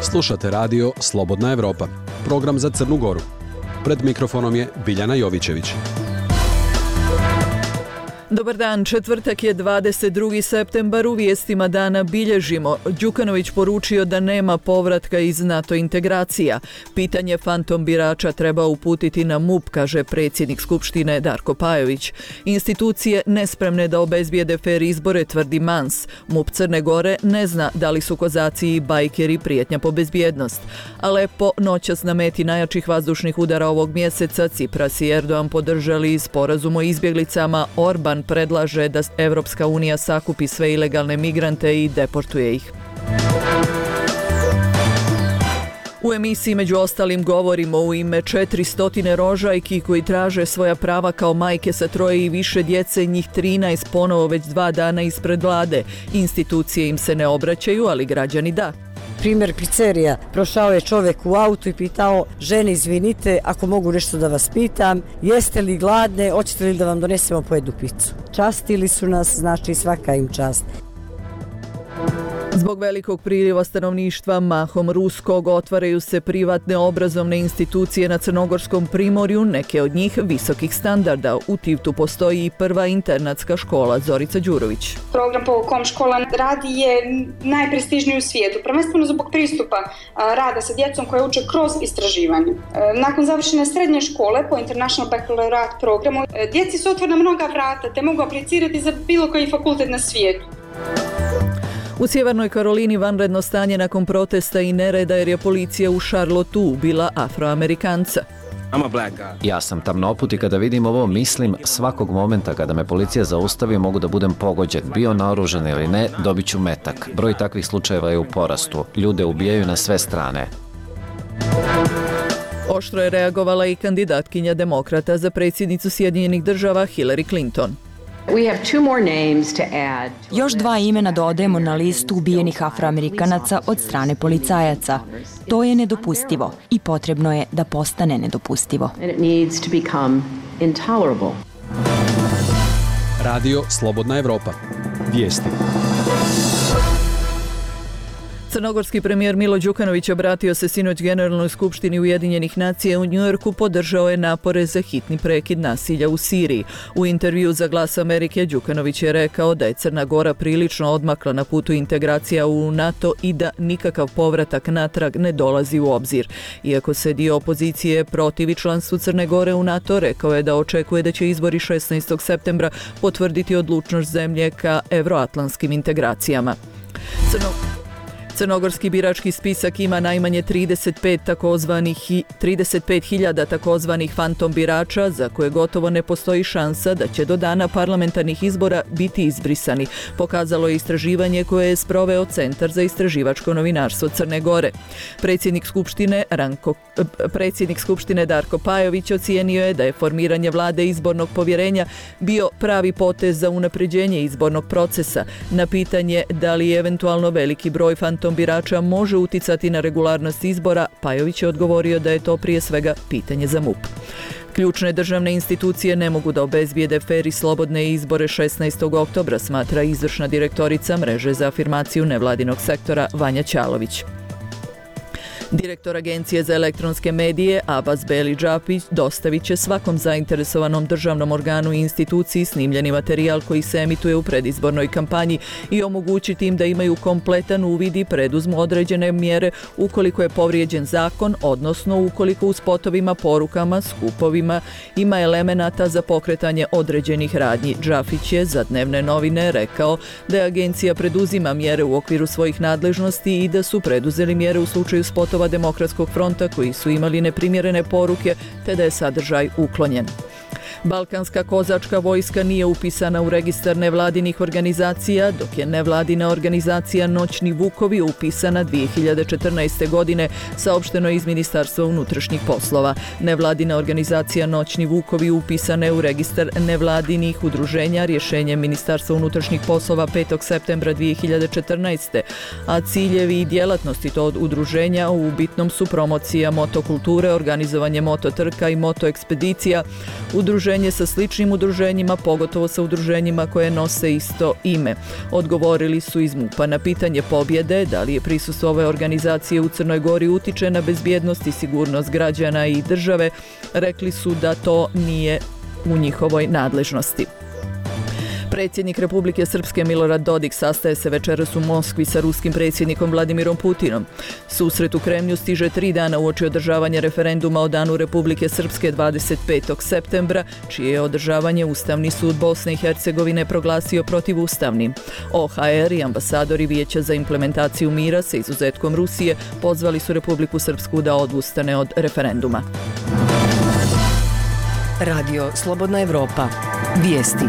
Slušate radio Slobodna Evropa, program za Crnu Goru. Pred mikrofonom je Biljana Jovićević. Dobar dan, četvrtak je 22. septembar, u vijestima dana bilježimo. Đukanović poručio da nema povratka iz NATO integracija. Pitanje fantom birača treba uputiti na MUP, kaže predsjednik Skupštine Darko Pajović. Institucije nespremne da obezbijede fer izbore, tvrdi Mans. MUP Crne Gore ne zna da li su kozaci i bajkeri prijetnja po bezbjednost. Alepo noćas na meti najjačih vazdušnih udara ovog mjeseca, Tsipras i Erdogan podržali sporazum o izbjeglicama. Orban predlaže da Evropska unija sakupi sve ilegalne migrante i deportuje ih. U emisiji među ostalim govorimo u ime 400 rožajki koji traže svoja prava kao majke sa 3 i više djece, njih 13 ponovo već 2 dana ispred vlade. Institucije im se ne obraćaju, ali građani da. Primjer pizzerija. Prošao je čovjek u autu i pitao žene, izvinite, ako mogu nešto da vas pitam, jeste li gladne, hoćete li da vam donesemo po jednu picu? Častili su nas, znači svaka im čast. Zbog velikog priliva stanovništva, mahom ruskog, otvaraju se privatne obrazovne institucije na Crnogorskom primorju, neke od njih visokih standarda. U Tivtu postoji i prva internatska škola. Zorica Đurović. Program po kom škola radi je najprestižniji u svijetu, prvenstveno zbog pristupa rada sa djecom koje uče kroz istraživanje. Nakon završene srednje škole po International Baccalaureate programu, djeci su otvorena mnoga vrata te mogu aplicirati za bilo koji fakultet na svijetu. U Sjevernoj Karolini vanredno stanje nakon protesta i nereda jer je policija u Charlotteu ubila Afroamerikanca. Ja sam tamnoput i kada vidim ovo mislim svakog momenta kada me policija zaustavi mogu da budem pogođen, bio naoružan ili ne, dobit ću metak. Broj takvih slučajeva je u porastu. Ljude ubijaju na sve strane. Oštro je reagovala i kandidatkinja demokrata za predsjednicu Sjedinjenih Država Hillary Clinton. Još 2 imena dodajemo na listu ubijenih Afroamerikanaca od strane policajaca. To je nedopustivo i potrebno je da postane nedopustivo. Radio Slobodna Evropa. Vijesti. Crnogorski premijer Milo Đukanović obratio se sinoć Generalnoj skupštini Ujedinjenih nacija u Njujorku, podržao je napore za hitni prekid nasilja u Siriji. U intervju za Glas Amerike Đukanović je rekao da je Crna Gora prilično odmakla na putu integracija u NATO i da nikakav povratak natrag ne dolazi u obzir. Iako se dio opozicije protivi članstvu Crne Gore u NATO, rekao je da očekuje da će izbori 16. septembra potvrditi odlučnost zemlje ka evroatlantskim integracijama. Crnogorski birački spisak ima najmanje 35.000 takozvanih fantom birača za koje gotovo ne postoji šansa da će do dana parlamentarnih izbora biti izbrisani, pokazalo je istraživanje koje je sproveo Centar za istraživačko novinarstvo Crne Gore. Predsjednik Skupštine Darko Pajović ocijenio je da je formiranje vlade izbornog povjerenja bio pravi potez za unapređenje izbornog procesa. Na pitanje da li je eventualno veliki broj fantom birača može uticati na regularnost izbora, Pajović je odgovorio da je to prije svega pitanje za MUP. Ključne državne institucije ne mogu da obezbijede fer i slobodne izbore 16. oktobra, smatra izvršna direktorica mreže za afirmaciju nevladinog sektora Vanja Ćalović. Direktor Agencije za elektronske medije Abbas Beli Džapić dostavit će svakom zainteresovanom državnom organu i instituciji snimljeni materijal koji se emituje u predizbornoj kampanji i omogućiti im da imaju kompletan uvid i preduzmu određene mjere ukoliko je povrijeđen zakon, odnosno ukoliko u spotovima, porukama, skupovima ima elemenata za pokretanje određenih radnji. Džafić je za Dnevne novine rekao da je agencija preduzima mjere u okviru svojih nadležnosti i da su preduzeli mjere u slučaju spotova Demokratskog fronta koji su imali neprimjerene poruke te da je sadržaj uklonjen. Balkanska kozačka vojska nije upisana u registar nevladinih organizacija, dok je nevladina organizacija Noćni vukovi upisana 2014. godine, saopšteno je iz Ministarstva unutrašnjih poslova. Nevladina organizacija Noćni vukovi upisana je u registar nevladinih udruženja rješenjem Ministarstva unutrašnjih poslova 5. septembra 2014. A ciljevi i djelatnosti tog udruženja u bitnom su promocija motokulture, organizovanje mototrka i motoekspedicija, udruženja udruženje sa sličnim udruženjima, pogotovo sa udruženjima koje nose isto ime. Odgovorili su iz MUP-a na pitanje pobjede, da li je prisustvo ove organizacije u Crnoj Gori utiče na bezbjednost i sigurnost građana i države, rekli su da to nije u njihovoj nadležnosti. Predsjednik Republike Srpske Milorad Dodik sastaje se večeras u Moskvi sa ruskim predsjednikom Vladimirom Putinom. Susret u Kremlju stiže 3 dana uoči održavanja referenduma o Danu Republike Srpske 25. septembra, čije je održavanje Ustavni sud Bosne i Hercegovine proglasio protivustavnim. OHR i ambasadori Vijeća za implementaciju mira sa izuzetkom Rusije pozvali su Republiku Srpsku da odustane od referenduma. Radio Slobodna Evropa. Vijesti.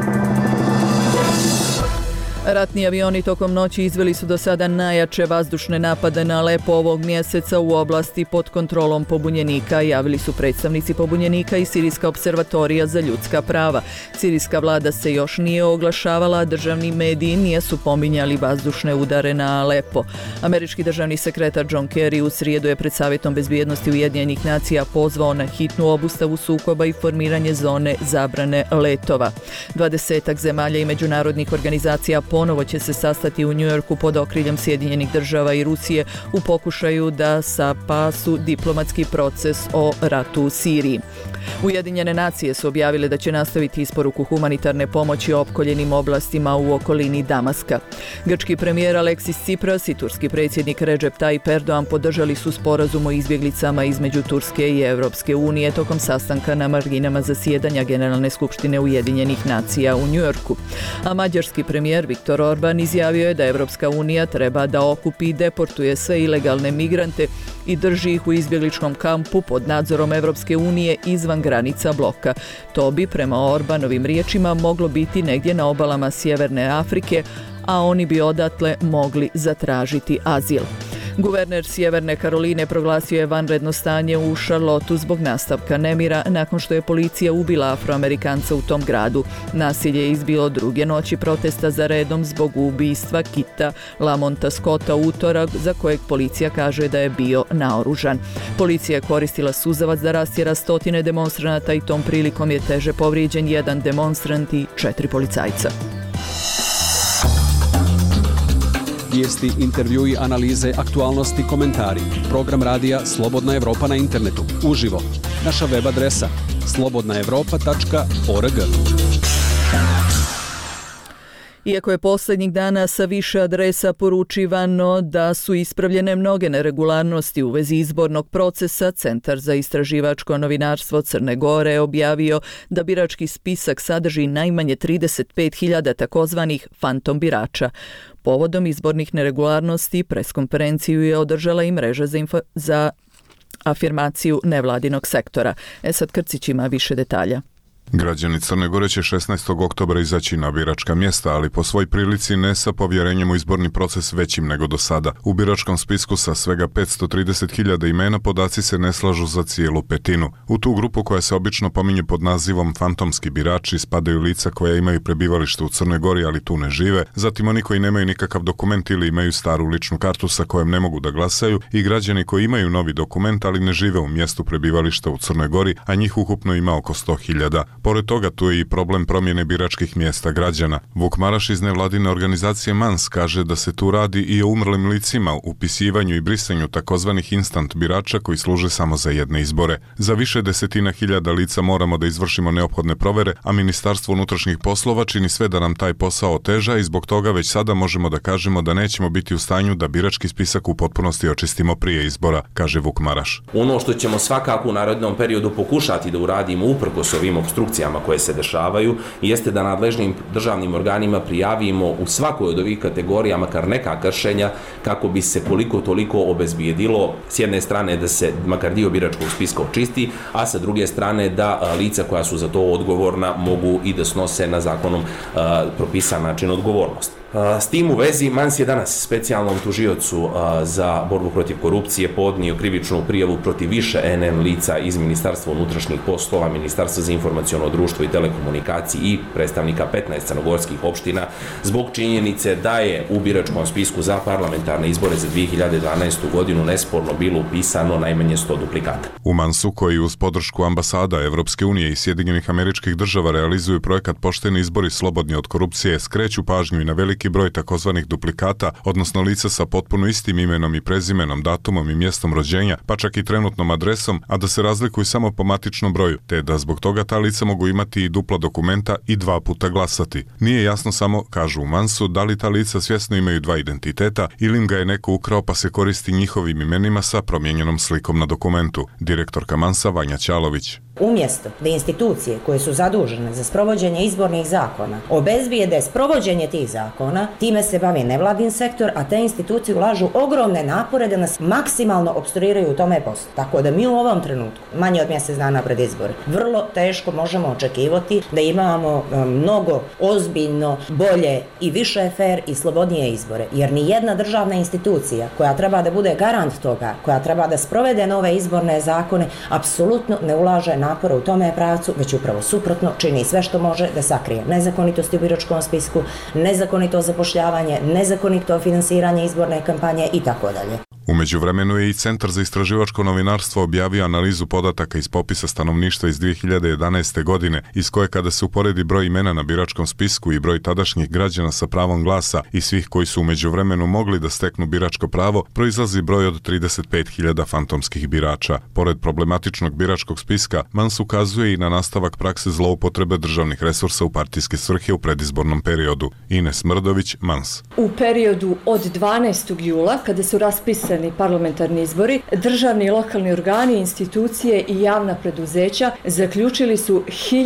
Ratni avioni tokom noći izveli su do sada najjače vazdušne napade na Alepo ovog mjeseca u oblasti pod kontrolom pobunjenika, javili su predstavnici pobunjenika i Sirijska observatorija za ljudska prava. Sirijska vlada se još nije oglašavala, a državni mediji nisu pominjali vazdušne udare na Alepo. Američki državni sekretar John Kerry u srijedu je pred Savjetom bezbjednosti Ujedinjenih nacija pozvao na hitnu obustavu sukoba i formiranje zone zabrane letova. 20 zemalja i međunarodnih organizacija ponovo će se sastati u Njujorku pod okriljem Sjedinjenih država i Rusije u pokušaju da sapasu diplomatski proces o ratu u Siriji. Ujedinjene nacije su objavile da će nastaviti isporuku humanitarne pomoći opkoljenim oblastima u okolini Damaska. Grčki premijer Aleksis Tsipras i turski predsjednik Recep Tayyip Erdogan podržali su sporazum o izbjeglicama između Turske i Europske unije tokom sastanka na marginama zasjedanja Generalne skupštine Ujedinjenih nacija u Njujorku. A mađarski premijer Viktor Orban izjavio je da Europska unija treba da okupi i deportuje sve ilegalne migrante i drži ih u izbjegličkom kampu pod nadzorom Europske unije izvan granica bloka. To bi, prema Orbanovim riječima, moglo biti negdje na obalama Sjeverne Afrike, a oni bi odatle mogli zatražiti azil. Guverner Sjeverne Karoline proglasio je vanredno stanje u Charlotteu zbog nastavka nemira nakon što je policija ubila Afroamerikanca u tom gradu. Nasilje je izbilo druge noći protesta za redom zbog ubistva Kita Lamonta Scotta u utorak, za kojeg policija kaže da je bio naoružan. Policija je koristila suzavac da rastjera stotine demonstranata i tom prilikom je teže povrijeđen 1 demonstrant i 4 policajca. Vijesti, intervjui, analize, aktualnosti, komentari. Program radija Slobodna Evropa na internetu. Uživo. Naša web adresa slobodnaevropa.org. Iako je posljednjih dana sa više adresa poručivano da su ispravljene mnoge neregularnosti u vezi izbornog procesa, Centar za istraživačko novinarstvo Crne Gore je objavio da birački spisak sadrži najmanje 35.000 takozvanih fantom birača. Povodom izbornih neregularnosti preskonferenciju je održala i mreža za afirmaciju nevladinog sektora. Esad Krcić ima više detalja. Građani Crne Gore će 16. oktobra izaći na biračka mjesta, ali po svoj prilici ne sa povjerenjem u izborni proces većim nego do sada. U biračkom spisku sa svega 530.000 imena podaci se ne slažu za cijelu petinu. U tu grupu koja se obično pominje pod nazivom fantomski birači spadaju lica koja imaju prebivalište u Crnoj Gori, ali tu ne žive, zatim oni koji nemaju nikakav dokument ili imaju staru ličnu kartu sa kojom ne mogu da glasaju i građani koji imaju novi dokument, ali ne žive u mjestu prebivališta u Crnoj Gori, a njih ukupno ima oko 100.000. Pored toga, tu je i problem promjene biračkih mjesta građana. Vuk Maraš iz nevladine organizacije MANS kaže da se tu radi i o umrlim licima, upisivanju i brisanju takozvanih instant birača koji služe samo za jedne izbore. Za više desetina hiljada lica moramo da izvršimo neophodne provere, a Ministarstvo unutrašnjih poslova čini sve da nam taj posao oteža i zbog toga već sada možemo da kažemo da nećemo biti u stanju da birački spisak u potpunosti očistimo prije izbora, kaže Vuk Maraš. Ono što ćemo svakako u narednom periodu pokušati da uradimo uprkos ovim opstrukcijama koje se dešavaju, jeste da nadležnim državnim organima prijavimo u svakoj od ovih kategorija makar neka kršenja kako bi se koliko toliko obezbijedilo s jedne strane da se makar dio biračkog spiska očisti, a sa druge strane da lica koja su za to odgovorna mogu i da snose na zakonom propisan način odgovornost. S tim u vezi, Mans je danas specijalnom tužiocu za borbu protiv korupcije podnio krivičnu prijavu protiv više NN lica iz Ministarstva unutrašnjih poslova, Ministarstva za informaciono društvo i telekomunikaciji i predstavnika 15 crnogorskih opština zbog činjenice da je u biračkom spisku za parlamentarne izbore za 2012. godinu nesporno bilo upisano najmanje 100 duplikata. U Mansu, koji uz podršku ambasada Evropske unije i Sjedinjenih Američkih Država realizuju projekat Pošteni izbori slobodni od korupcije, skreću pažnju i na veliki broj takozvanih duplikata, odnosno lica sa potpuno istim imenom i prezimenom, datumom i mjestom rođenja, pa čak i trenutnom adresom, a da se razlikuju samo po matičnom broju, te da zbog toga ta lica mogu imati i dupla dokumenta i 2 puta glasati. Nije jasno samo, kažu u Mansu, da li ta lica svjesno imaju 2 identiteta ili im ga je neko ukrao pa se koristi njihovim imenima sa promijenjenom slikom na dokumentu. Direktorka Mansa Vanja Ćalović. Umjesto da institucije koje su zadužene za sprovođenje izbornih zakona obezbijede sprovođenje tih zakona, time se bavi nevladin sektor, a te institucije ulažu ogromne napore da nas maksimalno opstruiraju u tome poslu. Tako da mi u ovom trenutku, manje od mjesec dana pred izbore, vrlo teško možemo očekivati da imamo mnogo ozbiljno, bolje i više fer i slobodnije izbore. Jer ni jedna državna institucija koja treba da bude garant toga, koja treba da sprovede nove izborne zakone, apsolutno ne ulaže napora u tome pravcu, već upravo suprotno čini sve što može da sakrije nezakonitosti u biračkom spisku, nezakonito zapošljavanje, nezakonito finansiranje izborne kampanje i tako dalje. U međuvremenu je i Centar za istraživačko novinarstvo objavio analizu podataka iz popisa stanovništva iz 2011. godine, iz koje kada se uporedi broj imena na biračkom spisku i broj tadašnjih građana sa pravom glasa i svih koji su u međuvremenu mogli da steknu biračko pravo, proizlazi broj od 35.000 fantomskih birača. Pored problematičnog biračkog spiska, Mans ukazuje i na nastavak prakse zloupotrebe državnih resursa u partijske svrhe u predizbornom periodu. Ines Mrdović, Mans. U periodu od 12. jula, kada su raspisani parlamentarni izbori, državni i lokalni organi, institucije i javna preduzeća zaključili su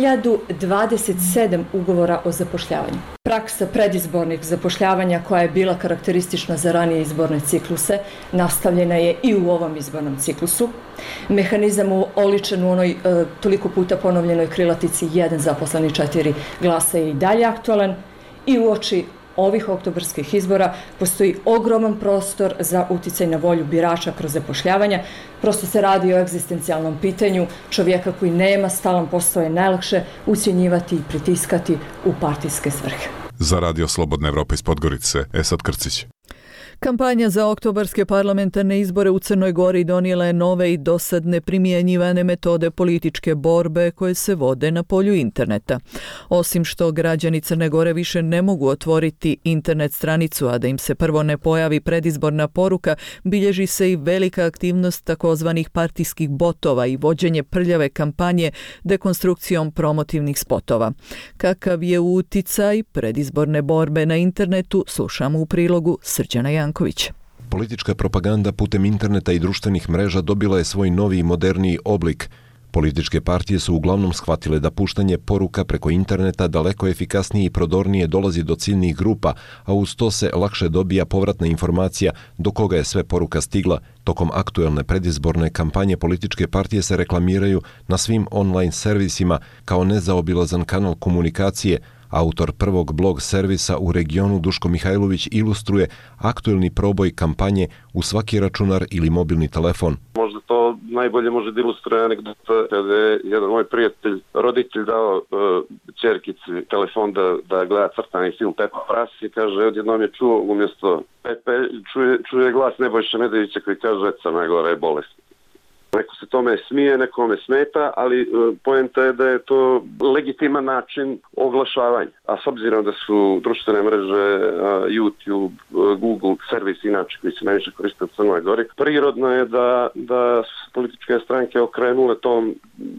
1027 ugovora o zapošljavanju. Praksa predizbornih zapošljavanja koja je bila karakteristična za ranije izborne cikluse nastavljena je i u ovom izbornom ciklusu. Mehanizam oličen u onoj toliko puta ponovljenoj krilatici 1 zaposleni 4 glasa je i dalje aktualan i uoči ovih oktobarskih izbora postoji ogroman prostor za uticaj na volju birača kroz zapošljavanja. Prosto se radi o egzistencijalnom pitanju čovjeka koji nema stalan posao, je najlakše ucjenjivati i pritiskati u partijske svrhe. Za Radio Slobodna Evropa iz Podgorice, Esad Krcić. Kampanja za oktobarske parlamentarne izbore u Crnoj Gori donijela je nove i dosad neprimjenjivane metode političke borbe koje se vode na polju interneta. Osim što građani Crne Gore više ne mogu otvoriti internet stranicu, a da im se prvo ne pojavi predizborna poruka, bilježi se i velika aktivnost takozvanih partijskih botova i vođenje prljave kampanje dekonstrukcijom promotivnih spotova. Kakav je uticaj predizborne borbe na internetu, slušamo u prilogu Srđana Janković. Politička propaganda putem interneta i društvenih mreža dobila je svoj novi i moderniji oblik. Političke partije su uglavnom shvatile da puštanje poruka preko interneta daleko efikasnije i prodornije dolazi do ciljnih grupa, a uz to se lakše dobija povratna informacija do koga je sve poruka stigla. Tokom aktuelne predizborne kampanje političke partije se reklamiraju na svim online servisima kao nezaobilazan kanal komunikacije. Autor prvog blog servisa u regionu Duško Mihajlović ilustruje aktuelni proboj kampanje u svaki računar ili mobilni telefon. Možda to najbolje može da ilustruje anegdota kada je jedan moj prijatelj, roditelj dao ćerkici telefon da gleda crtani film Pepa Pras i kaže, odjednom je čuo umjesto Pepe, čuje glas Nebojše Medevića koji kaže Crna Gora je bolesna. Neko se tome smije, nekome smeta, ali poenta je da je to legitiman način oglašavanja. A s obzirom da su društvene mreže, YouTube, Google, servis inače koji se najviše koriste u Crnoj Gori, prirodno je da su političke stranke okrenule tom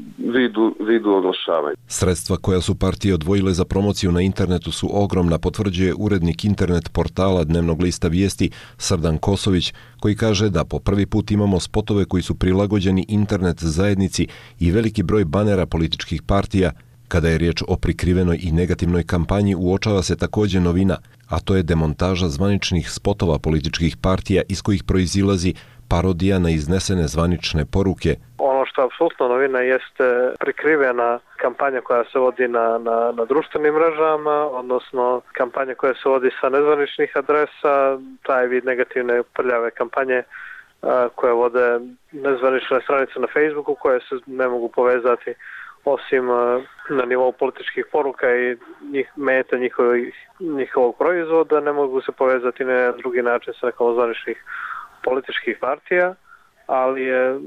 vidu oglašavanja. Sredstva koja su partije odvojile za promociju na internetu su ogromna, potvrđuje urednik internet portala dnevnog lista Vijesti Srdan Kosović, koji kaže da po prvi put imamo spotove koji su prilagođeni internet zajednici i veliki broj banera političkih partija. Kada je riječ o prikrivenoj i negativnoj kampanji, uočava se također novina, a to je demontaža zvaničnih spotova političkih partija iz kojih proizilazi parodija na iznesene zvanične poruke. Ono što je apsolutno novina jeste prikrivena kampanja koja se vodi na društvenim mrežama, odnosno kampanja koja se vodi sa nezvaničnih adresa, taj vid negativne prljave kampanje koje vode nezvanične stranice na Facebooku koje se ne mogu povezati osim na nivou političkih poruka i meta njihovog proizvoda, ne mogu se povezati na drugi način sa nekom zvaničnih političkih partija, ali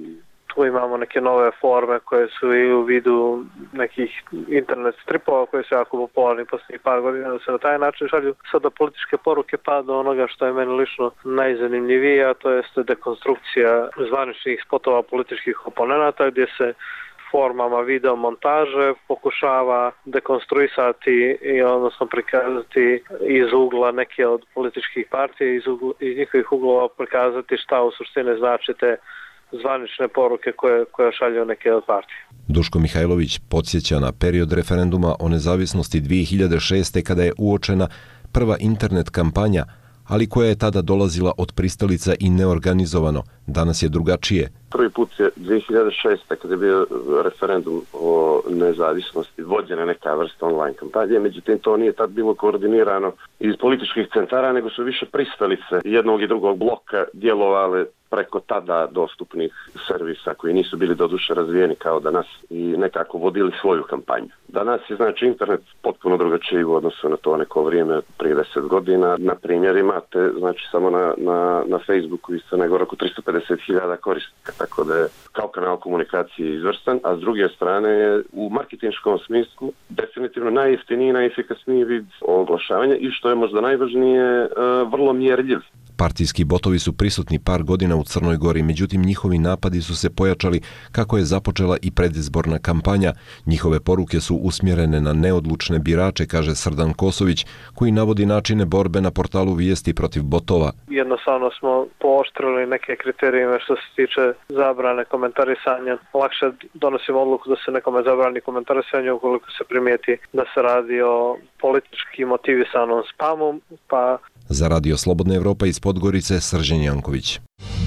tu imamo neke nove forme koje su i u vidu nekih internet stripova koji su jako popularni posljednjih par godina, da se na taj način šalju sada političke poruke, pa do onoga što je meni lično najzanimljivije, a to jeste dekonstrukcija zvaničnih spotova političkih oponenata gdje se formama video montaže pokušava dekonstruisati i odnosno prikazati iz ugla neke od političkih partija, iz njihovih uglova prikazati šta u suštini znači te zvanične poruke koje šalju neke od partije. Duško Mihajlović podsjeća na period referenduma o nezavisnosti 2006. kada je uočena prva internet kampanja, ali koja je tada dolazila od pristalica i neorganizovano. Danas je drugačije. Prvi put je 2006. kada je bio referendum o nezavisnosti vođena neka vrsta online kampanje, međutim to nije tad bilo koordinirano iz političkih centara, nego su više pristalice jednog i drugog bloka djelovale preko tada dostupnih servisa koji nisu bili doduše razvijeni kao danas i nekako vodili svoju kampanju. Danas je znači internet potpuno drugačiji u odnosu na to neko vrijeme prije 10 godina. Na primjer imate znači samo na Facebooku i Crnoj Gori oko 350.000 korisnika, tako da je kao kanal komunikacije izvrstan, a s druge strane je u marketinškom smislu definitivno najjeftiniji i najefikasniji vid oglašavanja i što je možda najvažnije vrlo mjerljiv. Partijski botovi su prisutni par godina u Crnoj Gori, međutim njihovi napadi su se pojačali kako je započela i predizborna kampanja. Njihove poruke su usmjerene na neodlučne birače, kaže Srdan Kosović, koji navodi načine borbe na portalu Vijesti protiv botova. Jednostavno smo pooštrili neke kriterijume što se tiče zabrane komentarisanja. Lakše donosimo odluku da se nekome zabrani komentarisanje ukoliko se primijeti da se radi o politički motivisanom spamu, pa za Radio Slobodna Evropa iz Podgorice, Srđan Janković.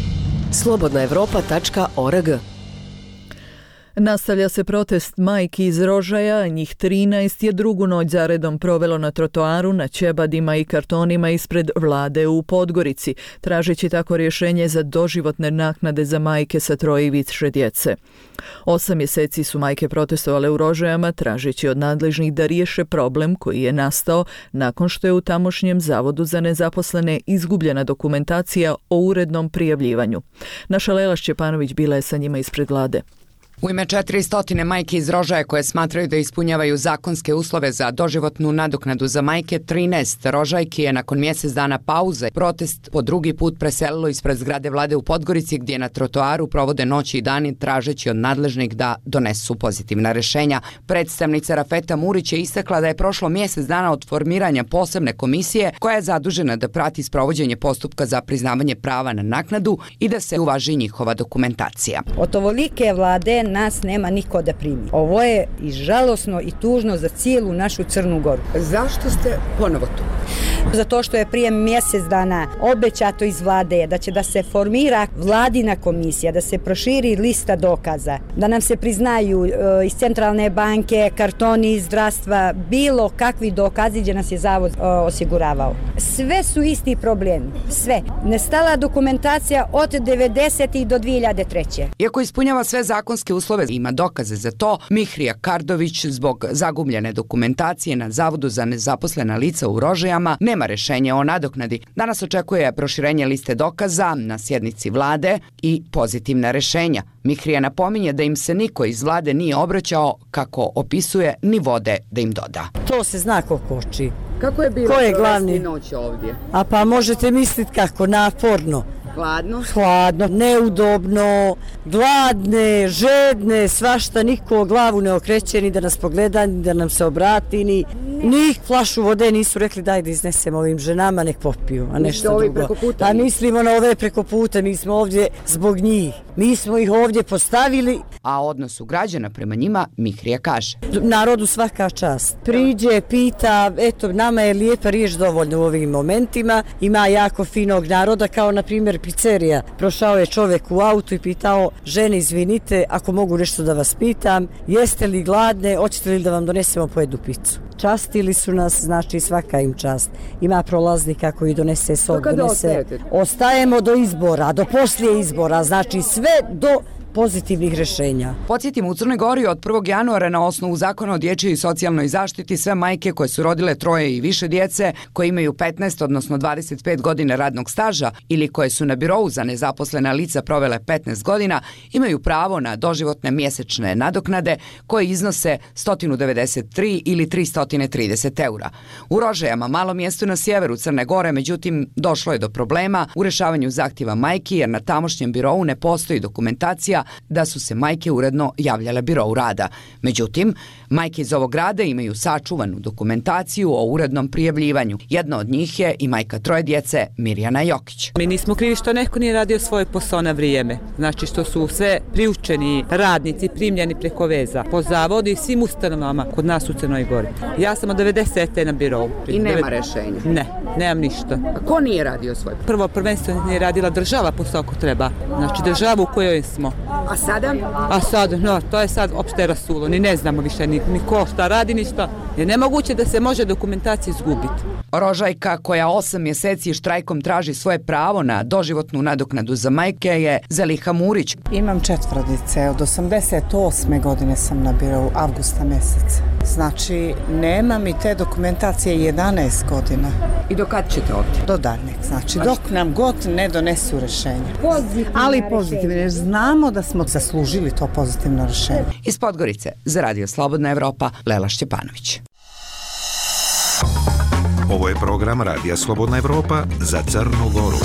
slobodnaevropa.org. Nastavlja se protest majki iz Rožaja, njih 13 je drugu noć zaredom provelo na trotoaru, na ćebadima i kartonima ispred vlade u Podgorici, tražeći tako rješenje za doživotne naknade za majke sa 3 i više djece. 8 mjeseci su majke protestovale u Rožajama, tražeći od nadležnih da riješe problem koji je nastao nakon što je u tamošnjem Zavodu za nezaposlene izgubljena dokumentacija o urednom prijavljivanju. Naša Lela Šćepanović bila je sa njima ispred vlade. U ime 400 majke iz Rožaja koje smatraju da ispunjavaju zakonske uslove za doživotnu nadoknadu za majke, 13 Rožajki je nakon mjesec dana pauze protest po drugi put preselilo ispred zgrade vlade u Podgorici gdje na trotoaru provode noći i dani tražeći od nadležnih da donesu pozitivna rješenja. Predstavnica Rafeta Murić je istakla da je prošlo mjesec dana od formiranja posebne komisije koja je zadužena da prati sprovođenje postupka za priznavanje prava na naknadu i da se uvaži njihova dokumentacija. Od ovolike vlade nas nema niko da primi. Ovo je i žalosno i tužno za cijelu našu Crnu Goru. Zašto ste ponovo tu? Zato što je prije mjesec dana obećato iz vlade da će da se formira vladina komisija, da se proširi lista dokaza, da nam se priznaju iz centralne banke, kartoni iz zdravstva, bilo kakvi dokazi gdje nas je zavod osiguravao. Sve su isti problemi, sve. Nestala dokumentacija od 90. do 2003. Iako ispunjava sve zakonske uslove, ima dokaze za to, Mihrija Kardović zbog zagubljene dokumentacije na Zavodu za nezaposlena lica u Rožajama nema rješenja o nadoknadi. Danas očekuje proširenje liste dokaza na sjednici vlade i pozitivna rješenja. Mihrija napominje da im se niko iz vlade nije obraćao, kako opisuje, ni vode da im doda. To se zna ko koči. Kako je bilo provesti noć ovdje? A pa možete misliti kako, naporno. Hladno, neudobno, gladne, žedne, svašta, niko glavu ne okreće ni da nas pogleda, ni da nam se obrati, ni Ni flašu vode nisu rekli daj da iznesemo ovim ženama, nek popiju, a nešto drugo. Pa mislimo na ove preko puta, mi smo ovdje zbog njih. Mi smo ih ovdje postavili. A odnosu građana prema njima Mihrija kaže. Narodu svaka čast. Priđe, pita, eto, nama je lijepa riječ dovoljno u ovim momentima. Ima jako finog naroda, kao na primjer pizzerija. Prošao je čovjek u autu i pitao, žene, izvinite, ako mogu nešto da vas pitam, jeste li gladne, hoćete li da vam donesemo po jednu picu? Častili su nas, znači svaka im čast. Ima prolaznika koji donese sok, donese. Ostajemo do izbora, do poslije izbora, znači sve do pozitivnih rješenja. Podsjetimo, u Crnoj Gori od 1. januara na osnovu zakona o dječjoj i socijalnoj zaštiti sve majke koje su rodile 3 i više djece, koje imaju 15 odnosno 25 godina radnog staža ili koje su na birou za nezaposlena lica provele 15 godina, imaju pravo na doživotne mjesečne nadoknade koje iznose 193 ili 330 eura. U Rožajama, malom mjestu na sjeveru Crne Gore, međutim, došlo je do problema u rješavanju zahtjeva majki jer na tamošnjem birou ne postoji dokumentacija da su se majke uredno javljale birou rada. Međutim, majke iz ovog grada imaju sačuvanu dokumentaciju o urednom prijavljivanju. Jedna od njih je i majka 3 djece, Mirjana Jokić. Mi nismo krivi što neko nije radio svoj posao na vrijeme. Znači što su sve priučeni radnici primljeni preko veza po zavodu i svim ustanovama kod nas u Crnoj Gori. Ja sam od 90. na birou. I nema rješenja? Ne, nemam ništa. A ko nije radio svoj posao? Prvo prvenstveno nije radila država posao ako treba. Znači državu u kojoj smo. A sada? A sad, no, to je sad opšte rasulo, ni ne znamo više ni ko šta radi, ništa. Je nemoguće da se može dokumentacija izgubiti. Rožajka koja 8 mjeseci štrajkom traži svoje pravo na doživotnu nadoknadu za majke je Zeliha Murić. Imam 4 djece, od 88. godine sam na birou, avgusta mjeseca. Znači, nemam i te dokumentacije 11 godina. I do kad ćete ovdje? Do daljnjeg, znači dok nam god ne donesu rješenje. Ali pozitivno, jer znamo da smo zaslužili to pozitivno rješenje. Iz Podgorice, za Radio Slobodna Evropa, Lela Šćepanović. Ovo je program Radija Slobodna Evropa za Crnu Goru.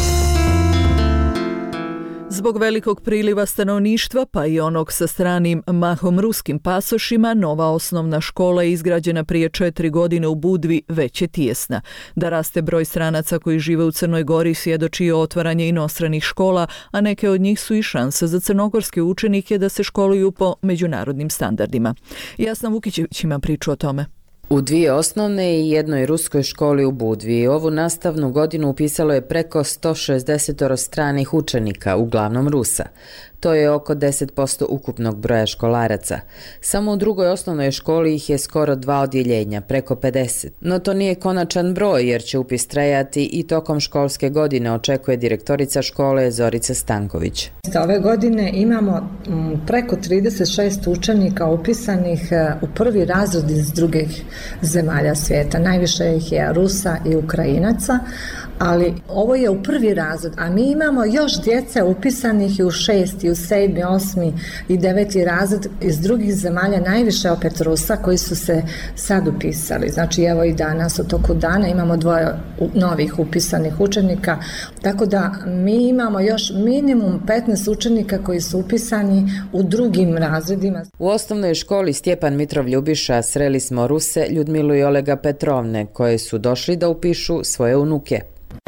Zbog velikog priliva stanovništva, pa i onog sa stranim mahom ruskim pasošima, nova osnovna škola je izgrađena prije 4 godine u Budvi već je tijesna. Da raste broj stranaca koji žive u Crnoj Gori svjedoči o otvaranje inostranih škola, a neke od njih su i šansa za crnogorske učenike da se školuju po međunarodnim standardima. Jasna Vukićević ima priču o tome. U 2 osnovne i jednoj ruskoj školi u Budvi ovu nastavnu godinu upisalo je preko 160 stranih učenika, uglavnom Rusa. To je oko 10% ukupnog broja školaraca. Samo u 2. osnovnoj školi ih je skoro 2 odjeljenja, preko 50. No to nije konačan broj jer će upis trajati i tokom školske godine, očekuje direktorica škole Zorica Stanković. Ove godine imamo preko 36 učenika upisanih u prvi razred iz drugih zemalja svijeta. Najviše ih je Rusa i Ukrajinaca, ali ovo je u prvi razred, a mi imamo još djece upisanih i u 6, i u 7, 8 i 9 razred iz drugih zemalja, najviše opet Rusa koji su se sad upisali. Znači evo i danas u toku dana imamo 2 novih upisanih učenika, tako da mi imamo još minimum 15 učenika koji su upisani u drugim razredima. U osnovnoj školi Stjepan Mitrov Ljubiša sreli smo Ruse Ljudmilu i Olega Petrovne koje su došli da upišu svoje unuke.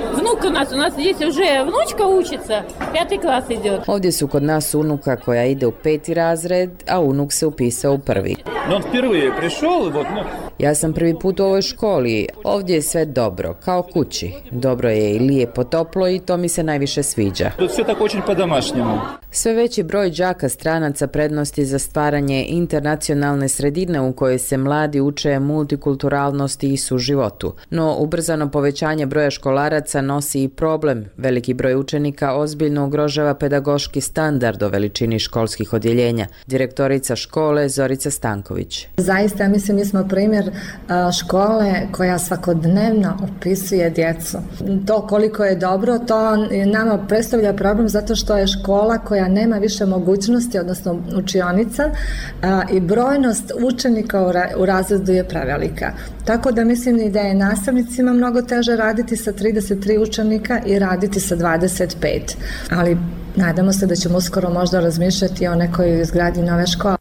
У нас здесь уже внучка учится, 5. класс идет. Ovdje su kod nas unuka koja ide u 5. razred, a unuk se upisao u 1. On prvi prišao, Ja sam prvi put u ovoj školi. Ovdje je sve dobro, kao kući. Dobro je i lijepo, toplo i to mi se najviše sviđa. Sve tako очень по-домашнему. Sve veći broj đaka stranaca prednosti za stvaranje internacionalne sredine u kojoj se mladi uče multikulturalnosti i suživotu. No, ubrzano povećanje broja školaraca nosi i problem. Veliki broj učenika ozbiljno ugrožava pedagoški standard o veličini školskih odjeljenja. Direktorica škole Zorica Stanković. Zaista, mislim, mi smo primjer škole koja svakodnevno upisuje djecu. To koliko je dobro, to nama predstavlja problem zato što je škola koja nema više mogućnosti, odnosno učionica, i brojnost učenika u razredu je prevelika. Tako da mislim i da je nastavnicima mnogo teže raditi sa 33 učenika i raditi sa 25. Ali nadamo se da ćemo uskoro možda razmišljati o nekoj izgradnji nove škole.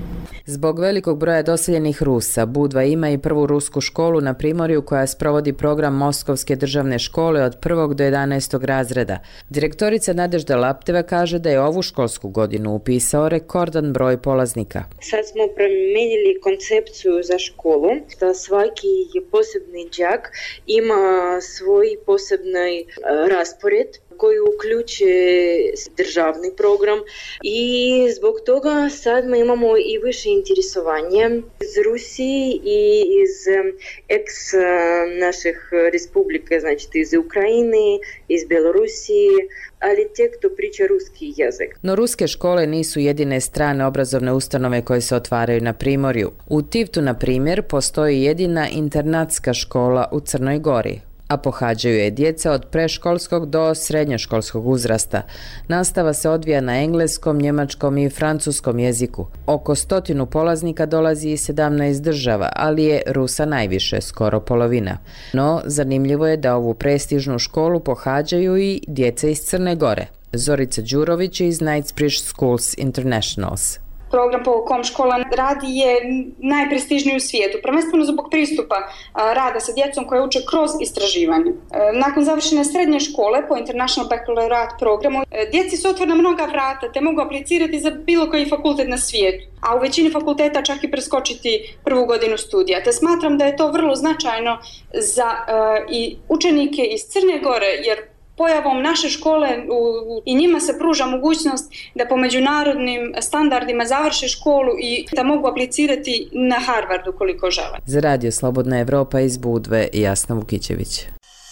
Zbog velikog broja doseljenih Rusa, Budva ima i prvu rusku školu na Primorju koja sprovodi program Moskovske državne škole od 1. do 11. razreda. Direktorica Nadežda Lapteva kaže da je ovu školsku godinu upisao rekordan broj polaznika. Sad smo promijenili koncepciju za školu, da svaki posebni đak ima svoj posebni raspored koji uključuje državni program i zbog toga sad mi imamo i više interesovanje iz Rusije i iz ex naših republike, znači iz Ukrajine, iz Belorusije, ali tek to priča ruski jezik. No ruske škole nisu jedine strane obrazovne ustanove koje se otvaraju na Primorju. U Tivtu, na primjer, postoji jedina internatska škola u Crnoj Gori, a pohađaju je djeca od preškolskog do srednjoškolskog uzrasta. Nastava se odvija na engleskom, njemačkom i francuskom jeziku. Oko 100 polaznika dolazi iz 17 država, ali je Rusa najviše, skoro polovina. No, zanimljivo je da ovu prestižnu školu pohađaju i djeca iz Crne Gore. Zorica Đurović iz Knightsbridge Schools Internationals. Program po kom škola radi je najprestižniji u svijetu, prvenstveno zbog pristupa rada sa djecom koje uče kroz istraživanje. Nakon završene srednje škole po International Baccalaureate programu, djeci su otvorena mnoga vrata te mogu aplicirati za bilo koji fakultet na svijetu, a u većini fakulteta čak i preskočiti prvu godinu studija. Te smatram da je to vrlo značajno za i učenike iz Crne Gore, jer pojavom naše škole i njima se pruža mogućnost da po međunarodnim standardima završe školu i da mogu aplicirati na Harvard ukoliko žele. Za Radio Slobodna Evropa iz Budve, Jasna Vukićević.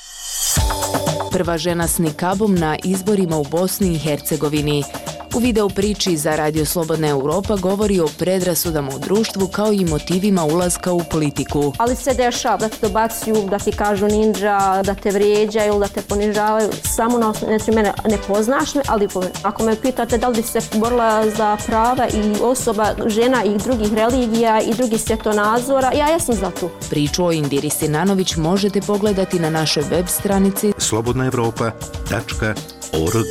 Prva žena s nikabom na izborima u Bosni i Hercegovini. U video priči za Radio Slobodna Europa govori o predrasudama u društvu kao i motivima ulaska u politiku. Ali se dešava da te dobacuju, da ti kažu ninja, da te vrijeđaju ili da te ponižavaju. Samo na osnovu, znači mene ne poznaš me, ali ako me pitate da li bi se borila za prava i osoba, žena i drugih religija i drugih svjetonazora, ja sam za to. Priču o Indiri Sinanović možete pogledati na našoj web stranici slobodnaevropa.org.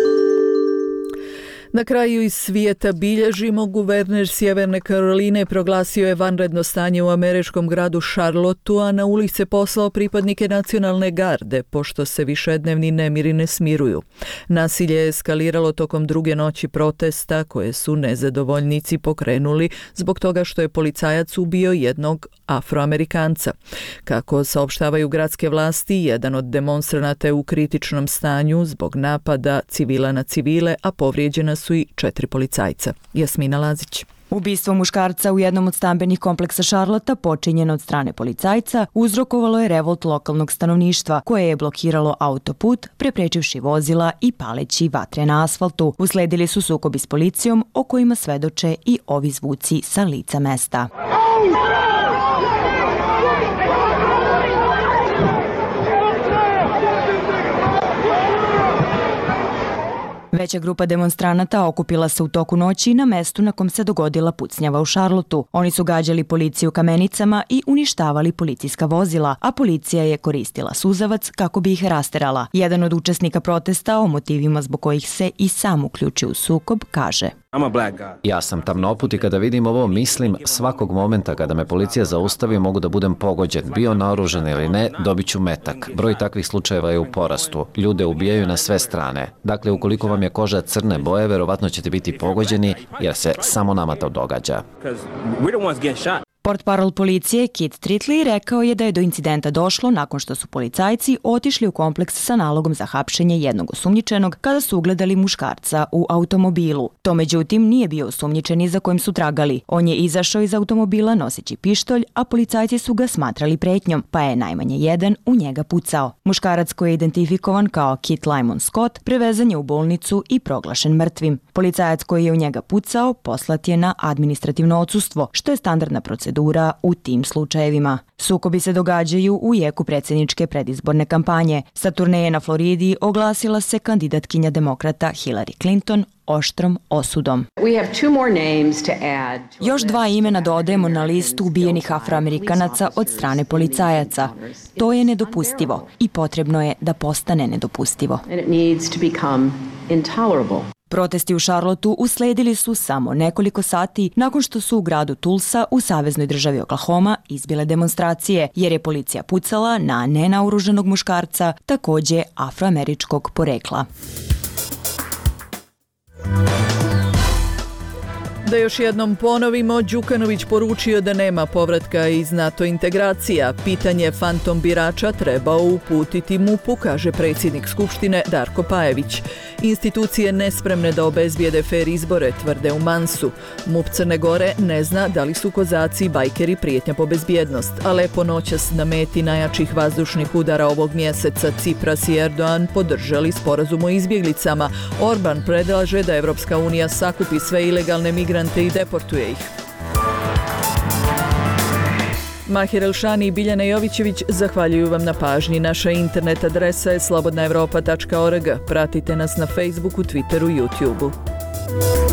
Na kraju iz svijeta bilježimo. Guverner Sjeverne Karoline proglasio je vanredno stanje u američkom gradu Charlotteu, a na ulice poslao pripadnike nacionalne garde, pošto se višednevni nemiri ne smiruju. Nasilje je eskaliralo tokom druge noći protesta koje su nezadovoljnici pokrenuli zbog toga što je policajac ubio jednog Afroamerikanca. Kako saopštavaju gradske vlasti, jedan od demonstranata je u kritičnom stanju zbog napada civila na civile, a povrijeđena su i 4 policajca. Jasmina Lazić. Ubistvo muškarca u jednom od stambenih kompleksa Charlottea, počinjeno od strane policajca, uzrokovalo je revolt lokalnog stanovništva, koje je blokiralo autoput, preprečivši vozila i paleći vatre na asfaltu. Usledili su sukobi s policijom, o kojima svedoče i ovi zvuci sa lica mesta. Veća grupa demonstranata okupila se u toku noći na mestu na kom se dogodila pucnjava u Charlotteu. Oni su gađali policiju kamenicama i uništavali policijska vozila, a policija je koristila suzavac kako bi ih rasterala. Jedan od učesnika protesta o motivima zbog kojih se i sam uključio u sukob kaže: Ja sam tamnoput i kada vidim ovo mislim svakog momenta kada me policija zaustavi mogu da budem pogođen, bio naoružan ili ne, dobit ću metak. Broj takvih slučajeva je u porastu. Ljude ubijaju na sve strane. Dakle, ukoliko vam je koža crne boje, verovatno ćete biti pogođeni jer se samo nama to događa. Portparol policije Kit Trittley rekao je da je do incidenta došlo nakon što su policajci otišli u kompleks sa nalogom za hapšenje jednog osumnjičenog kada su ugledali muškarca u automobilu. To međutim nije bio osumnjičeni za kojim su tragali. On je izašao iz automobila noseći pištolj, a policajci su ga smatrali pretnjom, pa je najmanje jedan u njega pucao. Muškarac koji je identifikovan kao Kit Lymon Scott prevezan je u bolnicu i proglašen mrtvim. Policajac koji je u njega pucao poslat je na administrativno odsustvo, što je standardna procedura u tim slučajevima. Sukobi se događaju u jeku predsjedničke predizborne kampanje. Sa turneje na Floridi oglasila se kandidatkinja demokrata Hillary Clinton oštrom osudom. Još 2 imena dodajemo na listu ubijenih Afroamerikanaca od strane policajaca. To je nedopustivo i potrebno je da postane nedopustivo. Protesti u Charlotteu usledili su samo nekoliko sati nakon što su u gradu Tulsa u saveznoj državi Oklahoma izbile demonstracije, jer je policija pucala na nenaoruženog muškarca, takođe afroameričkog porekla. Da još jednom ponovimo, Đukanović poručio da nema povratka iz NATO integracija. Pitanje fantom birača trebao uputiti MUP-u, kaže predsjednik Skupštine Darko Pajević. Institucije nespremne da obezbijede fer izbore, tvrde u Mansu. MUP Crne Gore ne zna da li su kozaci i bajkeri prijetnja po bezbjednost, a lepo noćas na meti najjačih vazdušnih udara ovog mjeseca Tsipras i Erdogan podržali sporazum o izbjeglicama. Orban predlaže da Evropska unija sakupi sve ilegalne migrante i deportuje ih. Mahir Elšani i Biljana Jovićević zahvaljuju vam na pažnji. Naša internet adresa je slobodnaevropa.org. Pratite nas na Facebooku, Twitteru i YouTubeu.